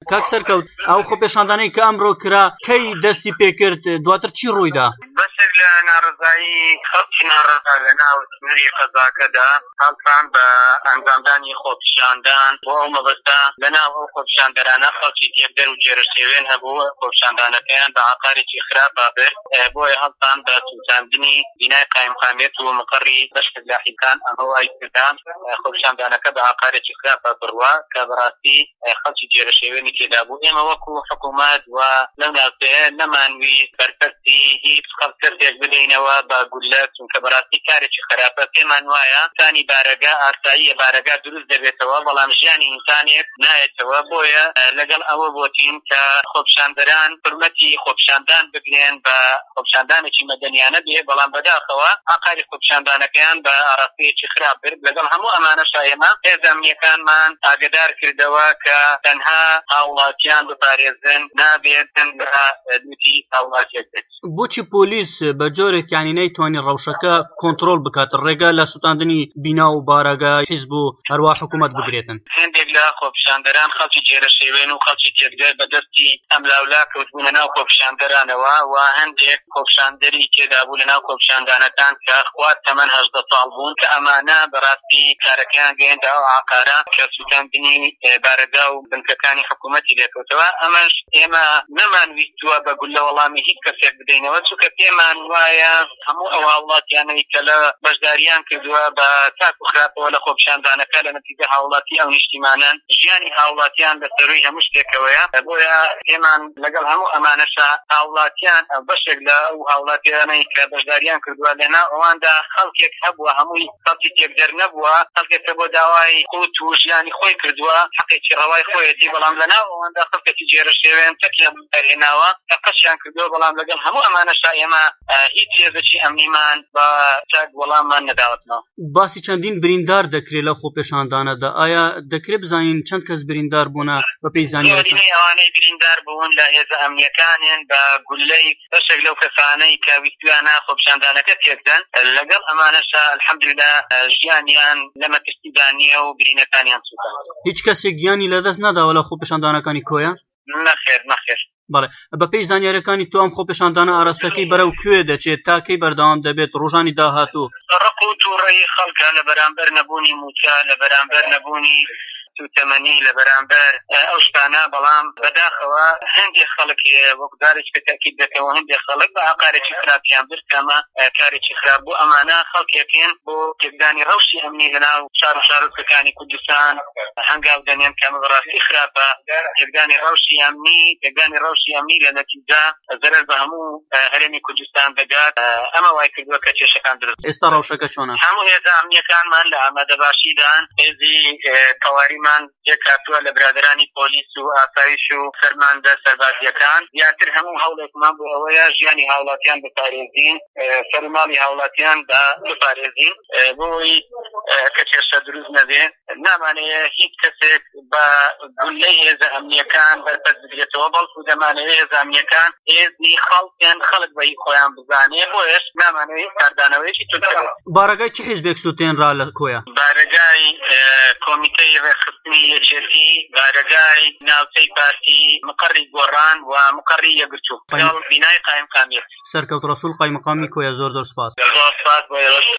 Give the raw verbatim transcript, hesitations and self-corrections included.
کاک سەرکەوت ئەو خۆپێشاندانەی کە ئەمڕۆ کرا کەی دەستی پێکرد دواتر چی ڕوویدا؟ بەشێک لە ناڕزایی خەڵکی ناڕزا لە ناو سنووری قەزاکەدا هەڵسان بە ئەنجامدانی خۆپیشاندان بۆ ئەو مەبەستە لە ناو ئەو خۆپیشاندەرانە خەڵکی تێبدەر و جێرەشێوێن هەبوو خۆپیشاندانەکەیان بە عەقارێکی خراپ بابرد بۆیە هەڵسان بە سووتاندنی بینای قایمقامیەت و مقڕی بەشێک لە حیکان ئەمە وای کردان خۆپیشاندانەکە بە عەقارێکی خراپ بڕوا کە بەڕاستی خەڵکی جێرەشێوێنی تێدا بوو. ئێمە وەکو حکوومەت و لەو ناوچەیە نەمانوی بەرپەرستی هیچ خەڵکەسێک بدەینەوە بە گولە چونکە بەڕاستی کارێکی خراپە. پێمان وایە ئینسانی بارەگا ئاساییە بارەگا دروست دەبێتەوە بەڵام ژیانی ئینسانێک نایەتەوە. بۆیە لەگەڵ ئەوە بۆتین کە خۆپیشاندەران حورمەتی خۆپیشاندان بگرێن بە خۆپیشاندانێکی مەدەنیانە بێ بەڵام بەداخەوە عەقاری خۆپیشاندانەکەیان بە ئاراستەیەکی خراپ برد. لەگەڵ هەموو ئەمانەشا ئێمە هێز ئەمنیەکانمان ئاگدار کردەوە کە تەنها هاوڵاتیان بپارێزن نابێتن بە دوتی هاوڵاتیەک. بۆچی پۆلیس بە جۆرێک یانی نەیتوانی ڕەوشەکە کۆنتڕۆل بکات ڕێگە لە سوتاندنی بینا و بارەگا حیزب و هەروە حکوومەت بگرێتن؟ هەندێک لە خۆپیشاندەران خەڵکی جێرەشێوێن و خەڵکی تێکدەر بەدەستی ئەم لاولا کەوتبوونە ناو خۆپیشاندەرانەوە و هەندێک خۆپیشاندەری تێدا بوو لە ناو خۆپیشاندانەکان کە خوات تەمەن هەژدە ساڵ بوون کە ئەمانە بەڕاستی کارەکەیان گەیەندا ئەو عەقارە کە سوتاندنی بارەگا و بنکەکانی حکوومەتی لێکەوتەوە. ئەمەش ئێمە نەمانویستووە بە گولە وەڵامی هیچ کەسێک بدەینەوە چونکە پێمان وایە هەموو ئەو هاوڵاتیانەی کە لە بەشداریان کردووە بە چاک و خراپەوە لە خۆپیشاندانەکە لە نەتیجە هاوڵاتی ئەو نیشتیمانان ژیانی هاوڵاتیان بەسەروی هەموو شتێکەوەیە. بۆیە پێمان لەگەڵ هەموو ئەمانەشا هاوڵاتیان بەشێک لە ئەو هاوڵاتیانەی کە بەشداریان کردووە لەناو ئەواندا خەڵکێک هەبووە هەمووی خەڵکی تێکدەر نەبووە خەڵکێکە بۆ داوای قوت و ژیانی خۆی کردووە حەقێکی ڕەوای خۆیەتی بەڵام لەناو ئەواندا خەڵکێکی جێرەشێوێن تەکیان بەرهێناوە کە قەشیان کردووە بەڵام لەگەڵ هەموو ئەمانەشا ئێمە هیچ هێزێکی ئەمنیمان بە چاک وەڵاممان نەداوەتەوە. باسی چەندین بریندار دەکرێت لە خۆپێشاندانەدا ئایا دەکرێت بزانین چەند کەس بریندار بوونە بە پێی زانیاریتان؟ ئەوانەی بریندار بوون لە هێزە ئەمنیەکانیان بە گولەی بەشێک لەو کەسانەی کە ویستویانە خۆپیشاندانەکە تێکدەن لەگەڵ ئەمانەشا الحەمدوللا ژیانیان لە مەترسیدا نییە و برینەکانیان سووتان. هیچ کەسێک گیانی لەدەست نەداوە لە خۆپێشاندانەکانی کۆیە؟ نەخێر نەخێر. بەڵێ بە پێی زانیاریەکانی تۆ ئەم خۆپێشاندانە ئاراستەکەی بەرەو کوێ دەچێت تاکەی بەردەوام دەبێت ڕۆژانی داهاتوو؟ ڕق و تووڕەی خەڵکە لە بەرامبەر نەبوونی موچە لە بەرامبەر نەبوونی سوتەمەنی لە بەرامبەر ئەو شتانە بەڵام بەداخەوە هەندێک خەڵک وەکدارێکی بەتاکید دەکەوە هەندێک خەڵک بە عەقارێکی خراپیان برد کەمە کارێکی خراپ بوو. ئەمانە خەڵکێکن بۆ تێکدانی ڕەوشی ئەمنی لەناو شار و شارۆچکەکانی کوردستان هەنگاو دەنێن کە ئەمە بەڕاستی خراپە. تێکدانی ڕەوشی ئەمنی تێکدانی ڕەوشی ئەمنی لە نەتیجە زەرەر بە هەموو هەرێمی کوردستان دەگات. ئەمە وای کردووە کە کێشەکان دروست. ئێستا ڕەوشەکە چۆنە؟ هەموو هێزە ئەمنیەکانمان لە ئامادەباشیدان هێزی تەواریمان یەکاتووە لە برادرانی پۆلیس و ئاسایش و فەرماندە سەربازیەکان. زیاتر هەموو هەوڵێکمان بۆ ئەوەیە ژیانی هاوڵاتیان بپارێزین سەرماڵی هاوڵاتیان بپارێزین بۆی کە کێشە دروست نەبێ. نامانەیە هیچ کەسێک بە گولەی هێزە ئەمنیەکان بەرپەرز بگرێتەوە بەڵکو دەمانەوێت هێزە ئەمنیەکان هێزی خەڵکیان خەڵک بەی خۆیان بزانێ بۆیش نامانەوەی کاردانەوەیکی تونتر. بارەگای چ حیزبێک سوتێنرا لە کۆیە؟ بارەگای کۆمیتەی ڕێخستنی یەکێتی بارەگای ناوچەی پارتی مقڕی گۆڕان و مقڕی یەکگرتوو بینای قایمقامیەت. سەرکەوت ڕەسوول قایمقامی کۆیە زۆر زۆر سپاس. زۆر سپاس بۆ